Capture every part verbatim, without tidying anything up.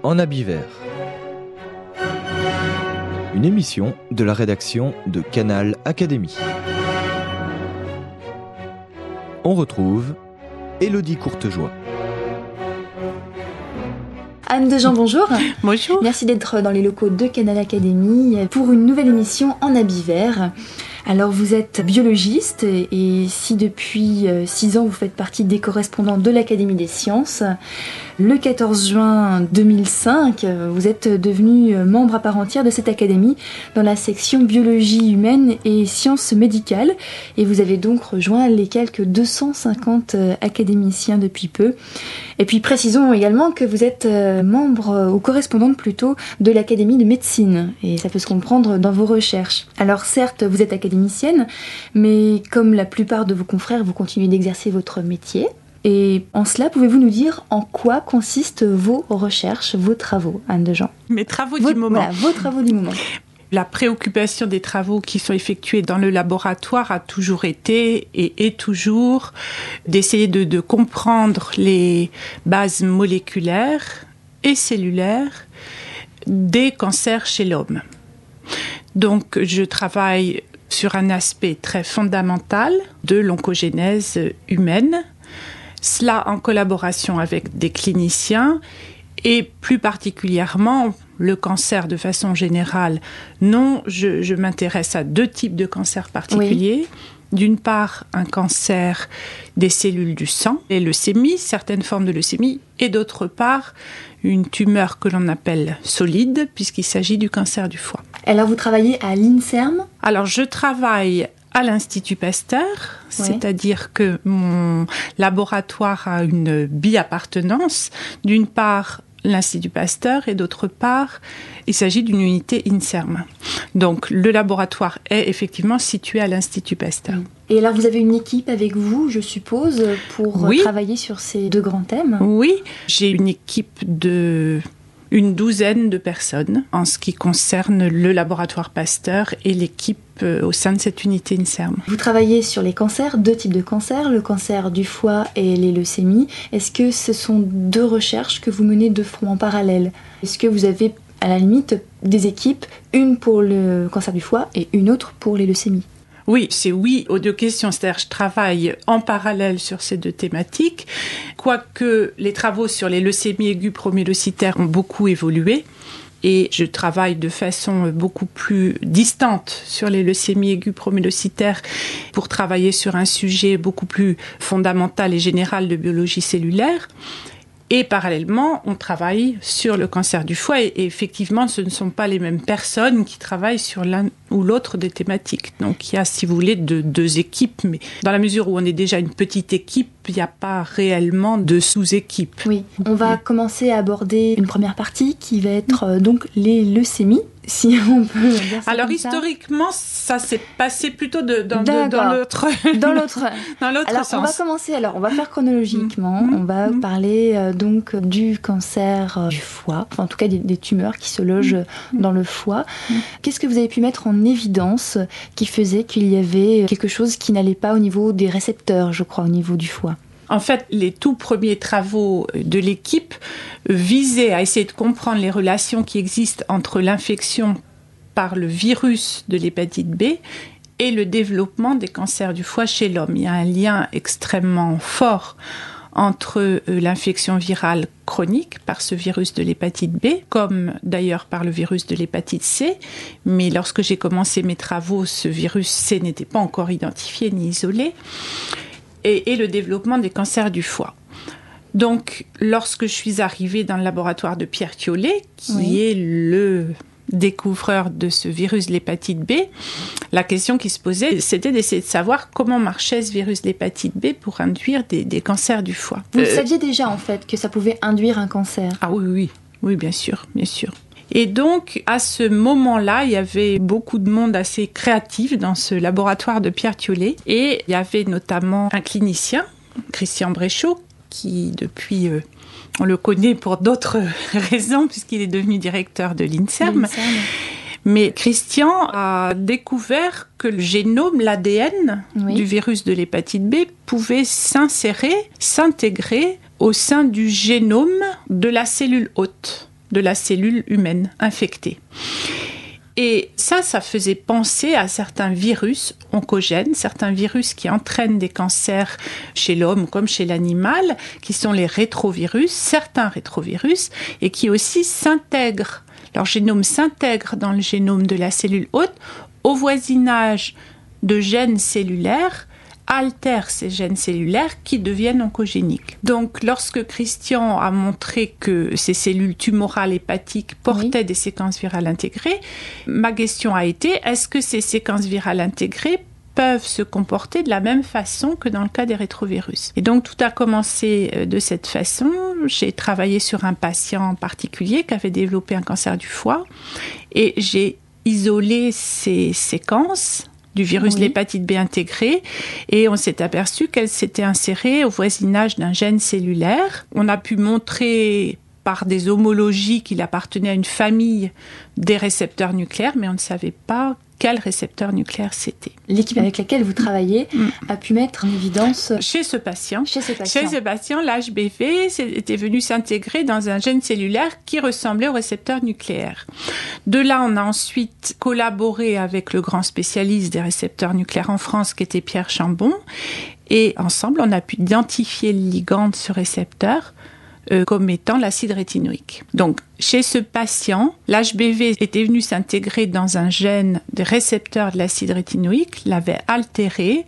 En habit vert. Une émission de la rédaction de Canal Académie. On retrouve Élodie Courtejoie. Anne Dejean, bonjour. Bonjour. Merci d'être dans les locaux de Canal Académie pour une nouvelle émission en habit vert. Alors vous êtes biologiste et si depuis six ans vous faites partie des correspondants de l'Académie des sciences, le quatorze juin deux mille cinq, vous êtes devenu membre à part entière de cette académie dans la section biologie humaine et sciences médicales et vous avez donc rejoint les quelques deux cent cinquante académiciens depuis peu. Et puis précisons également que vous êtes membre ou correspondante plutôt de l'Académie de médecine et ça peut se comprendre dans vos recherches. Alors certes vous êtes académicienne, mais comme la plupart de vos confrères vous continuez d'exercer votre métier. Et en cela, pouvez-vous nous dire en quoi consistent vos recherches, vos travaux, Anne Dejean ? Mes travaux vos, du moment. Voilà, vos travaux du moment. La préoccupation des travaux qui sont effectués dans le laboratoire a toujours été et est toujours d'essayer de, de comprendre les bases moléculaires et cellulaires des cancers chez l'homme. Donc, je travaille sur un aspect très fondamental de l'oncogénèse humaine, cela en collaboration avec des cliniciens et plus particulièrement le cancer de façon générale. Non, je, je m'intéresse à deux types de cancers particuliers. Oui. D'une part, un cancer des cellules du sang, les leucémies, certaines formes de leucémie, et d'autre part, une tumeur que l'on appelle solide, puisqu'il s'agit du cancer du foie. Alors, vous travaillez à l'INSERM ? Alors, je travaille à l'Institut Pasteur, ouais. C'est-à-dire que mon laboratoire a une bi-appartenance. D'une part, l'Institut Pasteur et d'autre part, il s'agit d'une unité INSERM. Donc, le laboratoire est effectivement situé à l'Institut Pasteur. Et alors, vous avez une équipe avec vous, je suppose, pour oui. travailler sur ces deux grands thèmes ? Oui, j'ai une équipe de une douzaine de personnes en ce qui concerne le laboratoire Pasteur et l'équipe au sein de cette unité INSERM. Vous travaillez sur les cancers, deux types de cancers, le cancer du foie et les leucémies. Est-ce que ce sont deux recherches que vous menez de front en parallèle ? Est-ce que vous avez à la limite des équipes, une pour le cancer du foie et une autre pour les leucémies ? Oui, c'est oui aux deux questions. C'est-à-dire je travaille en parallèle sur ces deux thématiques, quoique les travaux sur les leucémies aiguës promyélocitaires ont beaucoup évolué. Et je travaille de façon beaucoup plus distante sur les leucémies aiguës promyélocitaires pour travailler sur un sujet beaucoup plus fondamental et général de biologie cellulaire. Et parallèlement, on travaille sur le cancer du foie. Et effectivement, ce ne sont pas les mêmes personnes qui travaillent sur l'un ou l'autre des thématiques. Donc, il y a, si vous voulez, de, deux équipes. Mais dans la mesure où on est déjà une petite équipe, il n'y a pas réellement de sous-équipes. Oui, on va commencer à aborder une première partie qui va être euh, donc les leucémies. Si on peut dire ça. Alors, comme historiquement, ça. ça s'est passé plutôt de, dans, de, dans l'autre, dans l'autre, dans l'autre alors, sens. On va commencer, alors, on va faire chronologiquement. Mmh. On va mmh. parler euh, donc du cancer euh, du foie, enfin, en tout cas des, des tumeurs qui se logent mmh. dans le foie. Mmh. Qu'est-ce que vous avez pu mettre en évidence qui faisait qu'il y avait quelque chose qui n'allait pas au niveau des récepteurs, je crois, au niveau du foie ? En fait, les tout premiers travaux de l'équipe visaient à essayer de comprendre les relations qui existent entre l'infection par le virus de l'hépatite B et le développement des cancers du foie chez l'homme. Il y a un lien extrêmement fort entre l'infection virale chronique par ce virus de l'hépatite B, comme d'ailleurs par le virus de l'hépatite C. Mais lorsque j'ai commencé mes travaux, ce virus C n'était pas encore identifié ni isolé. Et, et le développement des cancers du foie. Donc, lorsque je suis arrivée dans le laboratoire de Pierre Thiollet, qui oui. est le découvreur de ce virus de l'hépatite B, la question qui se posait, c'était d'essayer de savoir comment marchait ce virus de l'hépatite B pour induire des, des cancers du foie. Vous euh, saviez déjà, en fait, que ça pouvait induire un cancer ? Ah oui, oui, oui, bien sûr, bien sûr. Et donc, à ce moment-là, il y avait beaucoup de monde assez créatif dans ce laboratoire de Pierre Thiollet. Et il y avait notamment un clinicien, Christian Bréchot, qui depuis, euh, on le connaît pour d'autres raisons, puisqu'il est devenu directeur de l'INSERM. l'INSERM. Mais Christian a découvert que le génome, l'A D N oui. du virus de l'hépatite B pouvait s'insérer, s'intégrer au sein du génome de la cellule hôte de la cellule humaine infectée. Et ça, ça faisait penser à certains virus oncogènes, certains virus qui entraînent des cancers chez l'homme comme chez l'animal, qui sont les rétrovirus, certains rétrovirus, et qui aussi s'intègrent, leur génome s'intègre dans le génome de la cellule hôte au voisinage de gènes cellulaires, altèrent ces gènes cellulaires qui deviennent oncogéniques. Donc, lorsque Christian a montré que ces cellules tumorales hépatiques portaient oui. des séquences virales intégrées, ma question a été, est-ce que ces séquences virales intégrées peuvent se comporter de la même façon que dans le cas des rétrovirus? Et donc, tout a commencé de cette façon. J'ai travaillé sur un patient en particulier qui avait développé un cancer du foie et j'ai isolé ces séquences du virus oui. de l'hépatite B intégrée, et on s'est aperçu qu'elle s'était insérée au voisinage d'un gène cellulaire. On a pu montrer par des homologies qu'il appartenait à une famille des récepteurs nucléaires, mais on ne savait pas quel récepteur nucléaire c'était. L'équipe avec laquelle vous travaillez mmh. a pu mettre en évidence... Chez ce patient, chez ce patient, chez ce patient l'H B V était venu s'intégrer dans un gène cellulaire qui ressemblait au récepteur nucléaire. De là, on a ensuite collaboré avec le grand spécialiste des récepteurs nucléaires en France, qui était Pierre Chambon, et ensemble, on a pu identifier le ligand de ce récepteur Euh, comme étant l'acide rétinoïque. Donc, chez ce patient, l'H B V était venu s'intégrer dans un gène des récepteurs de l'acide rétinoïque, l'avait altéré,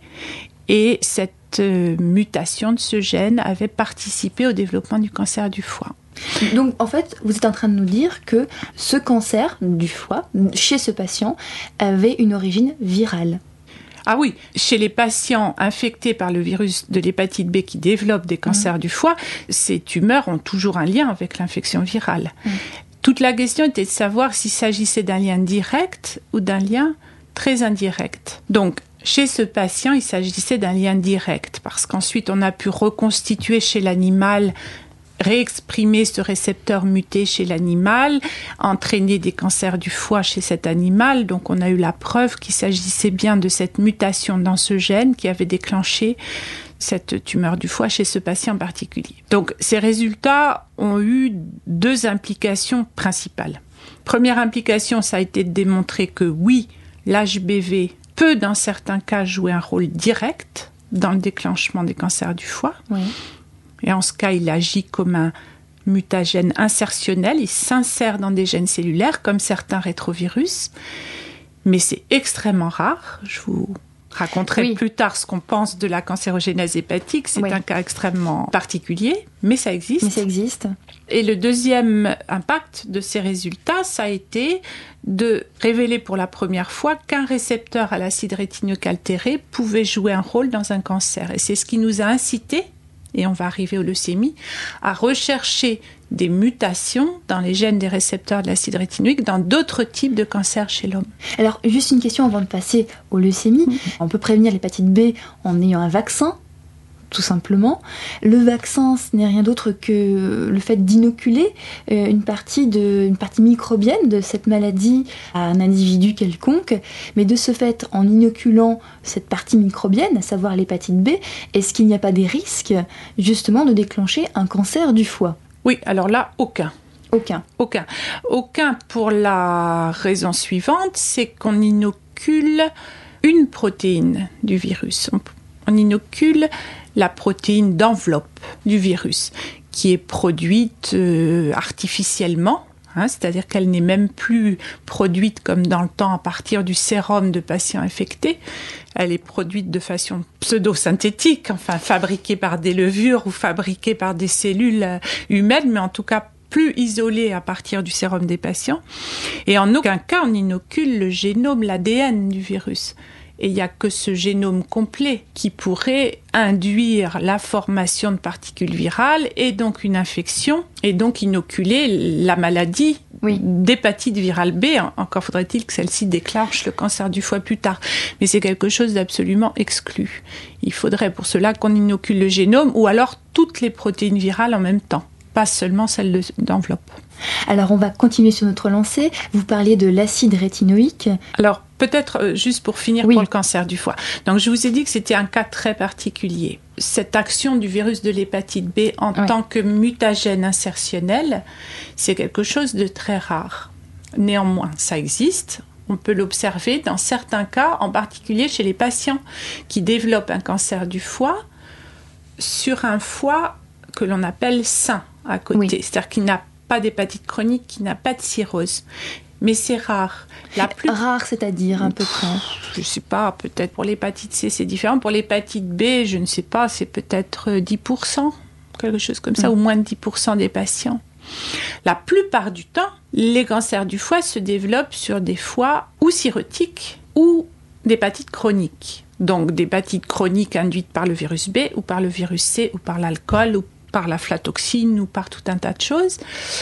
et cette euh, mutation de ce gène avait participé au développement du cancer du foie. Donc, en fait, vous êtes en train de nous dire que ce cancer du foie, chez ce patient, avait une origine virale. Ah oui, chez les patients infectés par le virus de l'hépatite B qui développent des cancers mmh. du foie, ces tumeurs ont toujours un lien avec l'infection virale. Mmh. Toute la question était de savoir s'il s'agissait d'un lien direct ou d'un lien très indirect. Donc, chez ce patient, il s'agissait d'un lien direct, parce qu'ensuite, on a pu reconstituer chez l'animal, réexprimer ce récepteur muté chez l'animal, entraîner des cancers du foie chez cet animal. Donc on a eu la preuve qu'il s'agissait bien de cette mutation dans ce gène qui avait déclenché cette tumeur du foie chez ce patient en particulier. Donc ces résultats ont eu deux implications principales. Première implication, ça a été de démontrer que oui, l'H B V peut dans certains cas jouer un rôle direct dans le déclenchement des cancers du foie. Oui. Et en ce cas, il agit comme un mutagène insertionnel. Il s'insère dans des gènes cellulaires, comme certains rétrovirus. Mais c'est extrêmement rare. Je vous raconterai oui. plus tard ce qu'on pense de la cancérogénèse hépatique. C'est oui. un cas extrêmement particulier, mais ça existe. Mais ça existe. Et le deuxième impact de ces résultats, ça a été de révéler pour la première fois qu'un récepteur à l'acide rétinoïque altéré pouvait jouer un rôle dans un cancer. Et c'est ce qui nous a incité, et on va arriver aux leucémies, à rechercher des mutations dans les gènes des récepteurs de l'acide rétinoïque dans d'autres types de cancers chez l'homme. Alors, juste une question avant de passer aux leucémies. Mmh. On peut prévenir l'hépatite B en ayant un vaccin, tout simplement. Le vaccin, ce n'est rien d'autre que le fait d'inoculer une partie, de, une partie microbienne de cette maladie à un individu quelconque. Mais de ce fait, en inoculant cette partie microbienne, à savoir l'hépatite B, est-ce qu'il n'y a pas des risques, justement, de déclencher un cancer du foie ? Oui, alors là, aucun. Aucun. Aucun. Aucun pour la raison suivante, c'est qu'on inocule une protéine du virus. On, on inocule la protéine d'enveloppe du virus, qui est produite euh, artificiellement, hein, c'est-à-dire qu'elle n'est même plus produite comme dans le temps à partir du sérum de patients infectés. Elle est produite de façon pseudo-synthétique, enfin fabriquée par des levures ou fabriquée par des cellules humaines, mais en tout cas plus isolée à partir du sérum des patients. Et en aucun cas, on inocule le génome, l'A D N du virus. Et il n'y a que ce génome complet qui pourrait induire la formation de particules virales et donc une infection, et donc inoculer la maladie oui. d'hépatite virale B. Encore faudrait-il que celle-ci déclenche le cancer du foie plus tard. Mais c'est quelque chose d'absolument exclu. Il faudrait pour cela qu'on inocule le génome ou alors toutes les protéines virales en même temps, pas seulement celles de, d'enveloppe. Alors on va continuer sur notre lancée. Vous parliez de l'acide rétinoïque. Alors, Peut-être euh, juste pour finir oui. pour le cancer du foie. Donc je vous ai dit que c'était un cas très particulier. Cette action du virus de l'hépatite B en ouais. tant que mutagène insertionnel, c'est quelque chose de très rare. Néanmoins, ça existe. On peut l'observer dans certains cas, en particulier chez les patients qui développent un cancer du foie sur un foie que l'on appelle sain à côté. Oui. C'est-à-dire qu'il n'a pas d'hépatite chronique, qui n'a pas de cirrhose. Mais c'est rare. La plus... Rare, c'est-à-dire à peu près. Je ne sais pas, peut-être pour l'hépatite C, c'est différent. Pour l'hépatite B, je ne sais pas, c'est peut-être dix pour cent, quelque chose comme ça, mmh. ou moins de dix pour cent des patients. La plupart du temps, les cancers du foie se développent sur des foies ou cirrhotiques ou d'hépatite chronique. Donc d'hépatite chronique induite par le virus B ou par le virus C ou par l'alcool ou par l'aflatoxine ou par tout un tas de choses.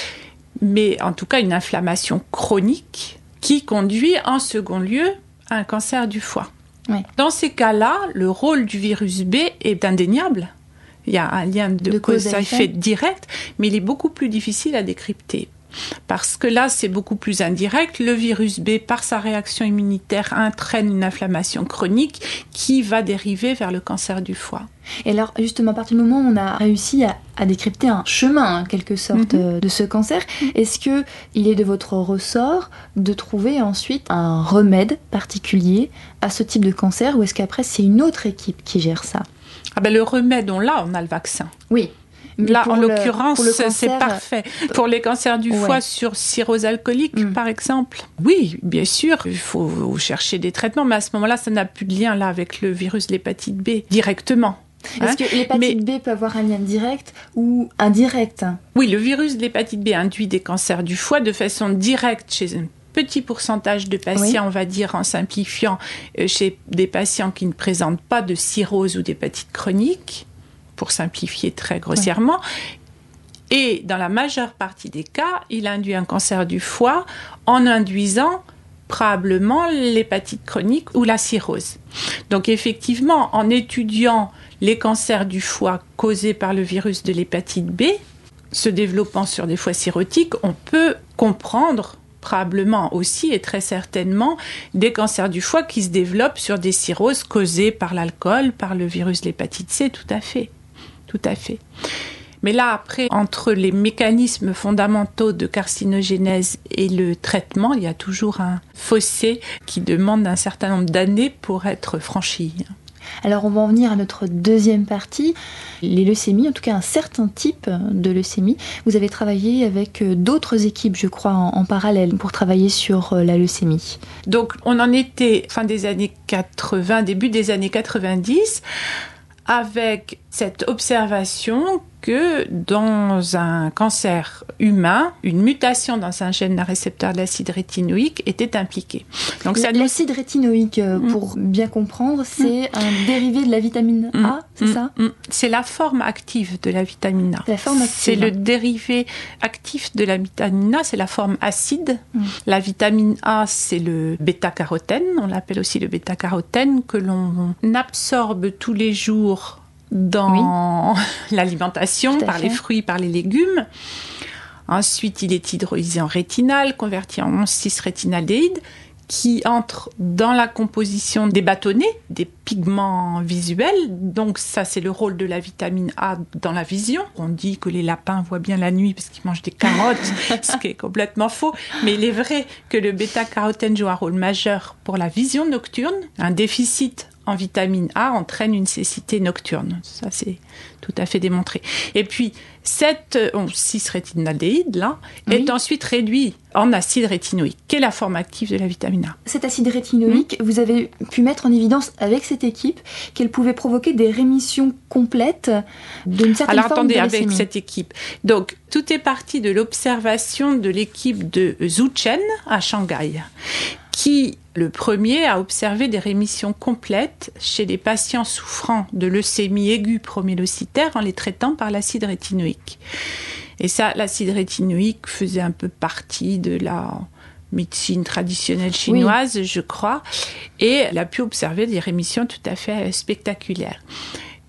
Mais en tout cas une inflammation chronique qui conduit en second lieu à un cancer du foie. Oui. Dans ces cas-là, le rôle du virus B est indéniable. Il y a un lien de, de cause à effet direct, mais il est beaucoup plus difficile à décrypter. Parce que là, c'est beaucoup plus indirect. Le virus B, par sa réaction immunitaire, entraîne une inflammation chronique qui va dériver vers le cancer du foie. Et alors, justement, à partir du moment où on a réussi à, à décrypter un chemin, en quelque sorte, mm-hmm. de ce cancer, est-ce qu'il est de votre ressort de trouver ensuite un remède particulier à ce type de cancer, ou est-ce qu'après, c'est une autre équipe qui gère ça ? Ah ben, le remède, on l'a, on a le vaccin. Oui. Mais là, en le, l'occurrence, cancer, c'est parfait. Pour les cancers du foie ouais. sur cirrhose alcoolique, mm. par exemple. Oui, bien sûr, il faut chercher des traitements, mais à ce moment-là, ça n'a plus de lien là, avec le virus de l'hépatite B, directement. Est-ce hein? que l'hépatite mais... B peut avoir un lien direct ou indirect ? Oui, le virus de l'hépatite B induit des cancers du foie de façon directe chez un petit pourcentage de patients, oui. on va dire en simplifiant, chez des patients qui ne présentent pas de cirrhose ou d'hépatite chronique, pour simplifier très grossièrement. Oui. Et dans la majeure partie des cas, il induit un cancer du foie en induisant probablement l'hépatite chronique ou la cirrhose. Donc effectivement, en étudiant les cancers du foie causés par le virus de l'hépatite B, se développant sur des foies cirrhotiques, on peut comprendre probablement aussi et très certainement des cancers du foie qui se développent sur des cirrhoses causées par l'alcool, par le virus de l'hépatite C, tout à fait. Tout à fait. Mais là, après, entre les mécanismes fondamentaux de carcinogénèse et le traitement, il y a toujours un fossé qui demande un certain nombre d'années pour être franchi. Alors, on va en venir à notre deuxième partie, les leucémies, en tout cas un certain type de leucémie. Vous avez travaillé avec d'autres équipes, je crois, en, en parallèle pour travailler sur la leucémie. Donc, on en était fin des années quatre-vingts, début des années quatre-vingt-dix, avec cette observation que dans un cancer humain, une mutation dans un gène d'un récepteur de l'acide rétinoïque était impliquée. Donc, ça l'acide nous... rétinoïque, pour mmh. bien comprendre, c'est mmh. un dérivé de la vitamine A, mmh. c'est mmh. ça mmh. C'est la forme active de la vitamine A. La forme active. C'est le dérivé actif de la vitamine A, c'est la forme acide. Mmh. La vitamine A, c'est le bêta-carotène, on l'appelle aussi le bêta-carotène, que l'on absorbe tous les jours dans oui. l'alimentation, par fait. les fruits, par les légumes. Ensuite, il est hydrolysé en rétinal, converti en six rétinaldéhyde, qui entre dans la composition des bâtonnets, des pigments visuels. Donc ça, c'est le rôle de la vitamine A dans la vision. On dit que les lapins voient bien la nuit parce qu'ils mangent des carottes, ce qui est complètement faux. Mais il est vrai que le bêta-carotène joue un rôle majeur pour la vision nocturne. Un déficit en vitamine A entraîne une cécité nocturne. Ça, c'est tout à fait démontré. Et puis, cette oh, six rétinaldéhyde, là, oui. est ensuite réduit en acide rétinoïque, qui est la forme active de la vitamine A. Cet acide rétinoïque, mmh. vous avez pu mettre en évidence avec cette équipe qu'elle pouvait provoquer des rémissions complètes d'une certaine Alors, forme attendez, de leucémie. avec cette équipe. Donc, tout est parti de l'observation de l'équipe de Zhu Chen à Shanghai, qui, le premier, a observé des rémissions complètes chez des patients souffrant de leucémie aiguë promyélocitaire en les traitant par l'acide rétinoïque. Et ça, l'acide rétinoïque faisait un peu partie de la médecine traditionnelle chinoise, oui. je crois, et elle a pu observer des rémissions tout à fait spectaculaires.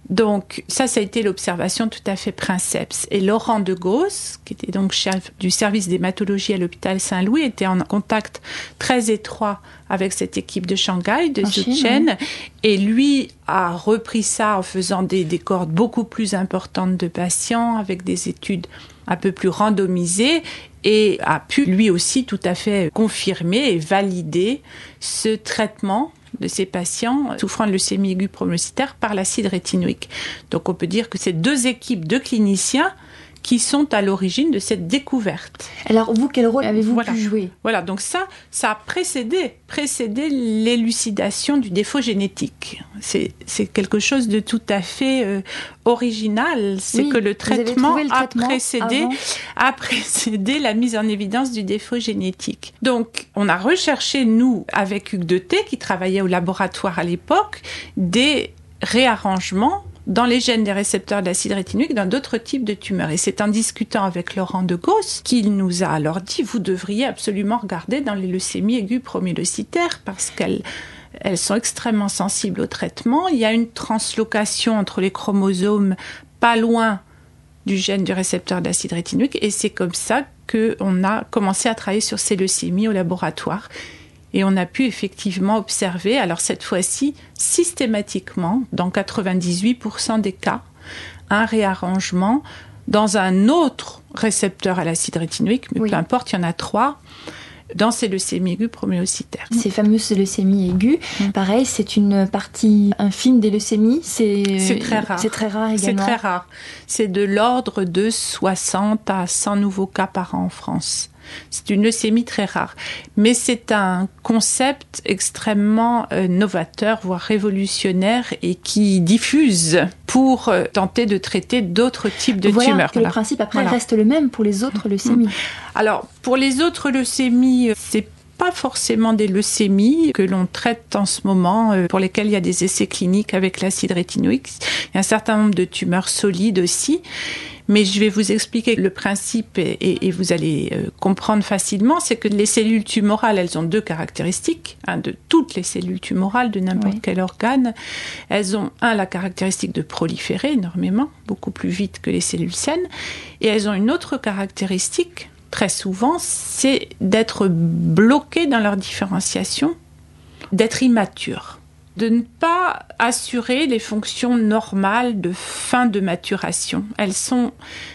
Donc ça, ça a été l'observation tout à fait princeps. Et Laurent de Gauss, qui était donc chef du service d'hématologie à l'hôpital Saint-Louis, était en contact très étroit avec cette équipe de Shanghai, de Zhuchen, oui. Et lui a repris ça en faisant des, des cohortes beaucoup plus importantes de patients, avec des études un peu plus randomisées, et a pu lui aussi tout à fait confirmer et valider ce traitement de ces patients souffrant de leucémie aiguë promyélocitaire par l'acide rétinoïque. Donc on peut dire que c'est deux équipes de cliniciens qui sont à l'origine de cette découverte. Alors vous, quel rôle avez-vous voilà. pu jouer ? Voilà, donc ça, ça a précédé, précédé l'élucidation du défaut génétique. C'est, c'est quelque chose de tout à fait euh, original. C'est oui, que le traitement, le a, traitement précédé, a précédé la mise en évidence du défaut génétique. Donc on a recherché, nous, avec Hugues Deté, qui travaillait au laboratoire à l'époque, des réarrangements dans les gènes des récepteurs d'acide rétinoïque dans d'autres types de tumeurs. Et c'est en discutant avec Laurent de Gauss qu'il nous a alors dit « Vous devriez absolument regarder dans les leucémies aiguës promyélocitaires parce qu'elles elles sont extrêmement sensibles au traitement. Il y a une translocation entre les chromosomes pas loin du gène du récepteur d'acide rétinoïque. » Et c'est comme ça qu'on a commencé à travailler sur ces leucémies au laboratoire. Et on a pu effectivement observer, alors cette fois-ci, systématiquement, dans quatre-vingt-dix-huit pour cent des cas, un réarrangement dans un autre récepteur à l'acide rétinoïque, mais oui. peu importe, il y en a trois, dans ces leucémies aiguës promyélocitaires. Ces fameuses leucémies aiguës, mmh. pareil, c'est une partie infime des leucémies. C'est, c'est très rare. C'est très rare également. C'est très rare. C'est de l'ordre de soixante à cent nouveaux cas par an en France. C'est une leucémie très rare. Mais c'est un concept extrêmement euh, novateur, voire révolutionnaire, et qui diffuse pour euh, tenter de traiter d'autres types de voilà tumeurs. Que voilà. Le principe, après, voilà. reste le même pour les autres leucémies. Alors, pour les autres leucémies, c'est pas forcément des leucémies que l'on traite en ce moment, euh, pour lesquelles il y a des essais cliniques avec l'acide rétinoïque. Il y a un certain nombre de tumeurs solides aussi. Mais je vais vous expliquer le principe et, et, et vous allez euh, comprendre facilement, c'est que les cellules tumorales, elles ont deux caractéristiques, hein, de toutes les cellules tumorales de n'importe oui. quel organe. Elles ont, un, la caractéristique de proliférer énormément, beaucoup plus vite que les cellules saines, et elles ont une autre caractéristique, très souvent, c'est d'être bloquées dans leur différenciation, d'être immatures, de ne pas assurer les fonctions normales de fin de maturation. Elles sont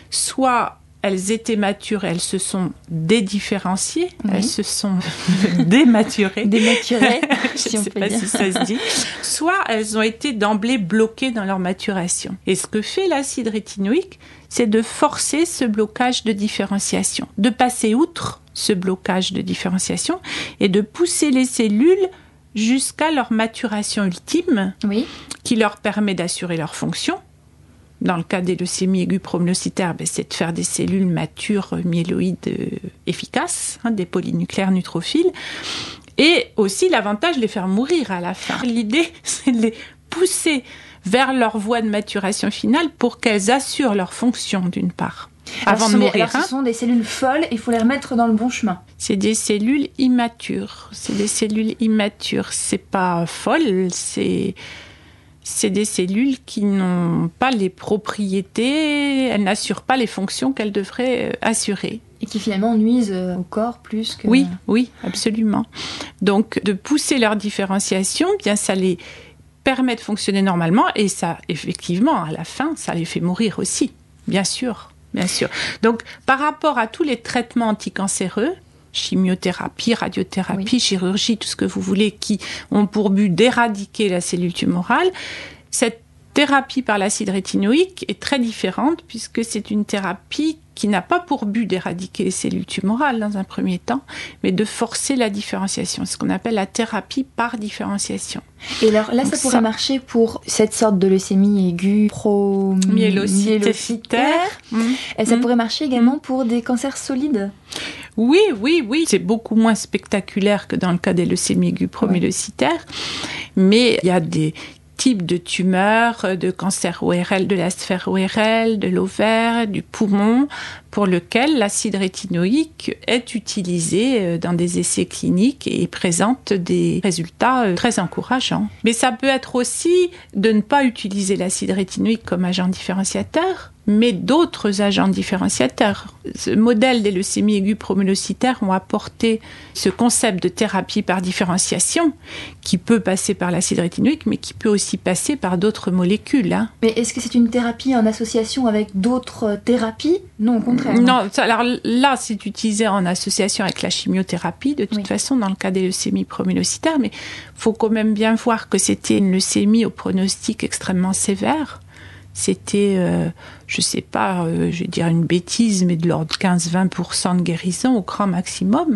soit elles étaient matures et elles se sont dédifférenciées, oui. elles se sont dématurées. Dématurées, je si ne on sais peut pas dire. si ça se dit. Soit elles ont été d'emblée bloquées dans leur maturation. Et ce que fait l'acide rétinoïque, c'est de forcer ce blocage de différenciation, de passer outre ce blocage de différenciation et de pousser les cellules jusqu'à leur maturation ultime, oui. qui leur permet d'assurer leur fonction. Dans le cas des leucémies aiguës promyélocitaires, ben, c'est de faire des cellules matures myéloïdes euh, efficaces, hein, des polynucléaires neutrophiles, et aussi l'avantage de les faire mourir à la fin. L'idée, c'est de les pousser vers leur voie de maturation finale pour qu'elles assurent leur fonction, d'une part. Alors, avant de mourir. Des, alors, hein. Ce sont des cellules folles, il faut les remettre dans le bon chemin. C'est des cellules immatures. C'est des cellules immatures. C'est pas folle, c'est, c'est des cellules qui n'ont pas les propriétés, elles n'assurent pas les fonctions qu'elles devraient assurer. Et qui finalement nuisent au corps plus que... Oui, oui, absolument. Donc, de pousser leur différenciation, bien, ça les permet de fonctionner normalement et ça, effectivement, à la fin, ça les fait mourir aussi, bien sûr. Bien sûr. Donc, par rapport à tous les traitements anticancéreux, chimiothérapie, radiothérapie, oui. chirurgie, tout ce que vous voulez, qui ont pour but d'éradiquer la cellule tumorale, cette thérapie par l'acide rétinoïque est très différente puisque c'est une thérapie qui n'a pas pour but d'éradiquer les cellules tumorales dans un premier temps, mais de forcer la différenciation. C'est ce qu'on appelle la thérapie par différenciation. Et alors là, Donc ça pourrait ça... marcher pour cette sorte de leucémie aiguë promyélocitaire. Mmh. Et ça mmh. pourrait marcher également pour des cancers solides. Oui, oui, oui. C'est beaucoup moins spectaculaire que dans le cas des leucémies aiguës promyélocitaires. Ouais. Mais il y a des types de tumeurs, de cancer O R L, de la sphère O R L, de l'ovaire, du poumon, pour lequel l'acide rétinoïque est utilisé dans des essais cliniques et présente des résultats très encourageants. Mais ça peut être aussi de ne pas utiliser l'acide rétinoïque comme agent différenciateur, mais d'autres agents différenciateurs. Ce modèle des leucémies aiguës promyelocytaires ont apporté ce concept de thérapie par différenciation qui peut passer par l'acide rétinoïque, mais qui peut aussi passer par d'autres molécules. Hein. Mais est-ce que c'est une thérapie en association avec d'autres thérapies ? Non, au contraire. Non, non ça, alors là, c'est utilisé en association avec la chimiothérapie, de toute oui. façon, dans le cas des leucémies promyelocytaires, mais il faut quand même bien voir que c'était une leucémie au pronostic extrêmement sévère. C'était, euh, je ne sais pas, euh, je vais dire une bêtise, mais de l'ordre de quinze à vingt pour cent de guérison au grand maximum.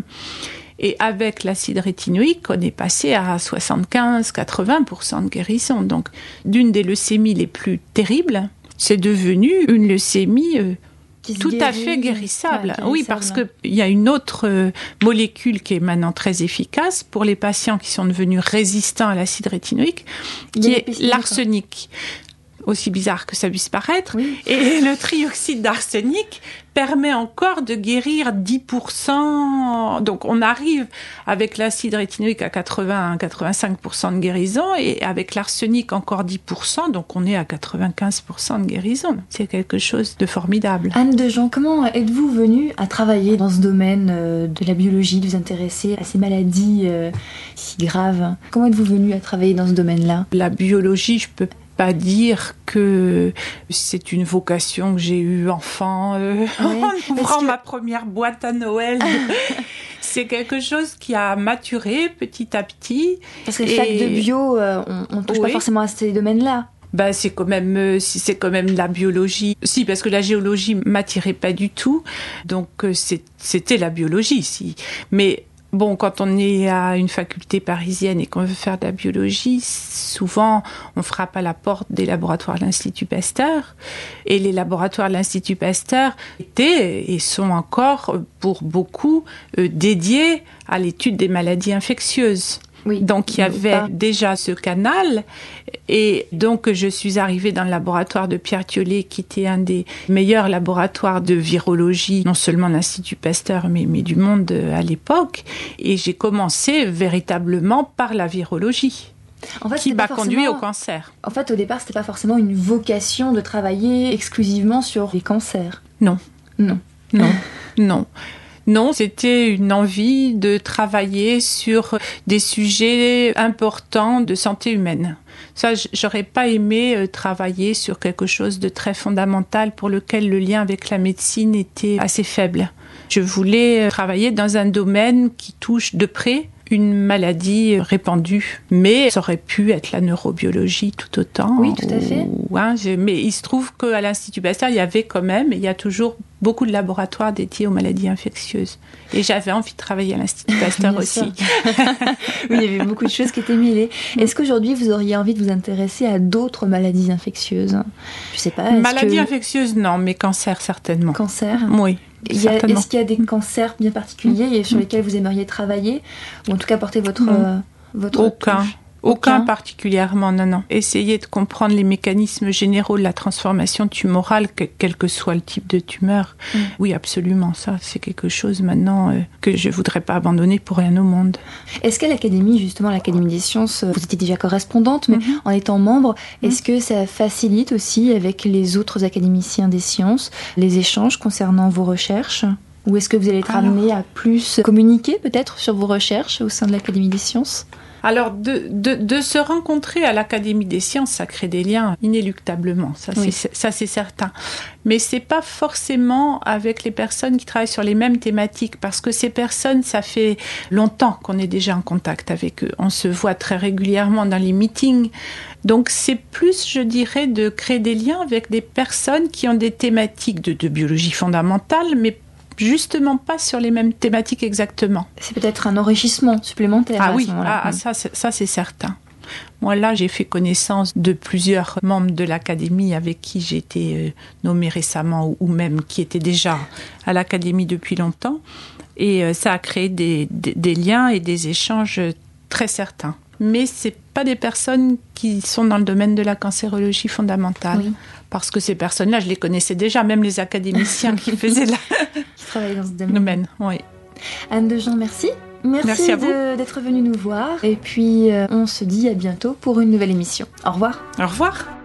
Et avec l'acide rétinoïque, on est passé à soixante-quinze à quatre-vingts pour cent de guérison. Donc, d'une des leucémies les plus terribles, c'est devenu une leucémie euh, tout guérit, à fait guérissable. Ah, oui, parce qu'il y a une autre euh, molécule qui est maintenant très efficace pour les patients qui sont devenus résistants à l'acide rétinoïque, qui est l'arsenic. Aussi bizarre que ça puisse paraître. Oui. Et le trioxyde d'arsenic permet encore de guérir dix pour cent. Donc, on arrive avec l'acide rétinoïque à quatre-vingts à quatre-vingt-cinq pour cent de guérison et avec l'arsenic encore dix pour cent. Donc, on est à quatre-vingt-quinze pour cent de guérison. C'est quelque chose de formidable. Anne Dejean, comment êtes-vous venue à travailler dans ce domaine de la biologie, de vous intéresser à ces maladies euh, si graves ? Comment êtes-vous venue à travailler dans ce domaine-là ? La biologie, je peux pas dire que c'est une vocation que j'ai eue enfant euh, oui, en ouvrant que... ma première boîte à Noël. C'est quelque chose qui a maturé petit à petit. Parce que le fac de bio, euh, on ne touche oui. pas forcément à ces domaines-là. Ben, c'est quand même euh, c'est quand même la biologie. Si, parce que la géologie m'attirait pas du tout. Donc euh, c'est, c'était la biologie, si. Mais bon, quand on est à une faculté parisienne et qu'on veut faire de la biologie, souvent, on frappe à la porte des laboratoires de l'Institut Pasteur. Et les laboratoires de l'Institut Pasteur étaient et sont encore, pour beaucoup, euh, dédiés à l'étude des maladies infectieuses. Oui, donc, il y avait pas. déjà ce canal. Et donc, je suis arrivée dans le laboratoire de Pierre Thiollet, qui était un des meilleurs laboratoires de virologie, non seulement de l'Institut Pasteur, mais, mais du monde à l'époque. Et j'ai commencé véritablement par la virologie. En fait, qui m'a conduit au cancer. En fait, au départ, c'était pas forcément une vocation de travailler exclusivement sur les cancers. Non. Non. Non. non. Non, c'était une envie de travailler sur des sujets importants de santé humaine. Ça, j'aurais pas aimé travailler sur quelque chose de très fondamental pour lequel le lien avec la médecine était assez faible. Je voulais travailler dans un domaine qui touche de près une maladie répandue, mais ça aurait pu être la neurobiologie tout autant. Oui, tout à fait. Ou, hein, je, mais il se trouve qu'à l'Institut Pasteur, il y avait quand même, il y a toujours beaucoup de laboratoires dédiés aux maladies infectieuses. Et j'avais envie de travailler à l'Institut Pasteur aussi. Oui, il y avait beaucoup de choses qui étaient mêlées. Est-ce qu'aujourd'hui, vous auriez envie de vous intéresser à d'autres maladies infectieuses ? Je sais pas. Maladies que... infectieuses, non, mais cancer, certainement. Cancer ? Oui. Il y a, est-ce qu'il y a des cancers bien particuliers sur lesquels vous aimeriez travailler, ou en tout cas porter votre, euh, votre Aucun. touche ? Aucun particulièrement, non, non. Essayer de comprendre les mécanismes généraux de la transformation tumorale, que, quel que soit le type de tumeur. Mm. Oui, absolument, ça, c'est quelque chose maintenant euh, que je ne voudrais pas abandonner pour rien au monde. Est-ce qu'à l'Académie, justement, l'Académie des sciences, vous étiez déjà correspondante, mais mm-hmm. en étant membre, est-ce mm-hmm. que ça facilite aussi avec les autres académiciens des sciences les échanges concernant vos recherches ? Ou est-ce que vous allez être Alors... amené à plus communiquer peut-être sur vos recherches au sein de l'Académie des sciences ? Alors, de, de, de se rencontrer à l'Académie des sciences, ça crée des liens inéluctablement, ça, oui. c'est, ça c'est certain. Mais c'est pas forcément avec les personnes qui travaillent sur les mêmes thématiques, parce que ces personnes, ça fait longtemps qu'on est déjà en contact avec eux. On se voit très régulièrement dans les meetings. Donc, c'est plus, je dirais, de créer des liens avec des personnes qui ont des thématiques de, de biologie fondamentale, mais justement pas sur les mêmes thématiques exactement. C'est peut-être un enrichissement supplémentaire. Ah à oui, ce moment-là. ah, ça, c'est, ça c'est certain. Moi là, j'ai fait connaissance de plusieurs membres de l'Académie avec qui j'ai été euh, nommée récemment ou, ou même qui étaient déjà à l'Académie depuis longtemps. Et euh, ça a créé des, des, des liens et des échanges très certains. Mais c'est pas des personnes qui sont dans le domaine de la cancérologie fondamentale. Oui. parce que ces personnes-là, je les connaissais déjà, même les académiciens qui faisaient la... qui travaillent dans ce domaine. domaine. Oui. Anne Dejean, merci. Merci, merci à de, vous. d'être venue nous voir. Et puis, euh, on se dit à bientôt pour une nouvelle émission. Au revoir. Au revoir.